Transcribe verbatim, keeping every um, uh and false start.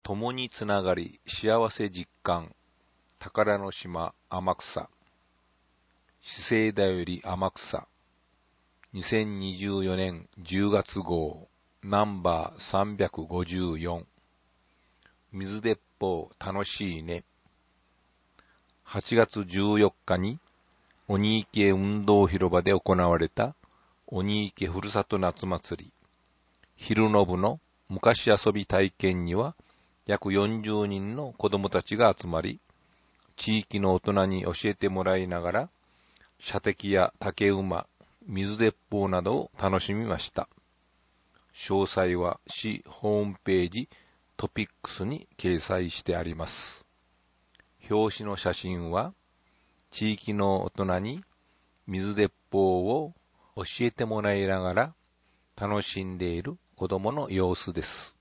共につながり幸せ実感宝の島天草資生堂より天草にせんにじゅうよねんじゅうがつ号ナンバーさんびゃくごじゅうよん水鉄砲楽しいね。はちがつじゅうよっかに鬼池運動広場で行われた鬼池ふるさと夏祭り昼の部の昔遊び体験には約よんじゅうにんの子供たちが集まり、地域の大人に教えてもらいながら射的や竹馬、水鉄砲などを楽しみました。詳細は市ホームページトピックスに掲載してあります。表紙の写真は地域の大人に水鉄砲を教えてもらいながら楽しんでいる子供の様子です。